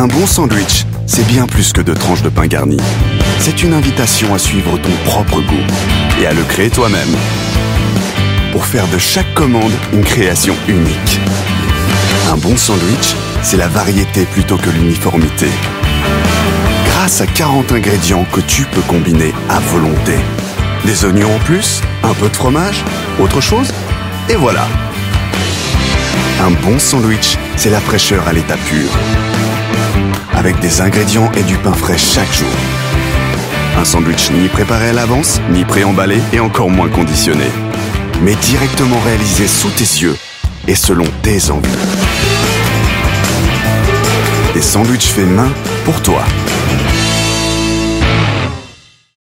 Un bon sandwich, c'est bien plus que 2 tranches de pain garni. C'est une invitation à suivre ton propre goût et à le créer toi-même. Pour faire de chaque commande une création unique. Un bon sandwich, c'est la variété plutôt que l'uniformité. Grâce à 40 ingrédients que tu peux combiner à volonté. Des oignons en plus, un peu de fromage, autre chose, et voilà. Un bon sandwich, c'est la fraîcheur à l'état pur. Avec des ingrédients et du pain frais chaque jour. Un sandwich ni préparé à l'avance, ni préemballé et encore moins conditionné. Mais directement réalisé sous tes yeux et selon tes envies. Des sandwichs faits main pour toi.